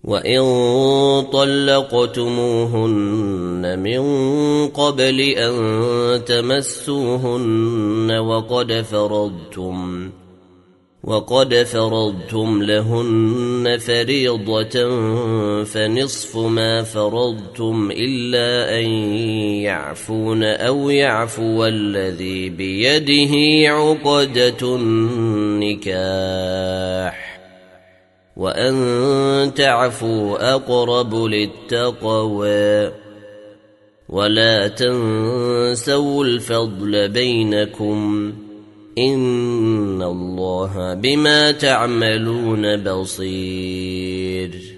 وإن طلقتموهن من قبل أن تمسوهن وقد فرضتم لهن فريضة فنصف ما فرضتم إلا أن يعفون أو يعفو الذي بيده عقدة النكاح وأن تعفوا أقرب للتقوى ولا تنسوا الفضل بينكم إن الله بما تعملون بصير.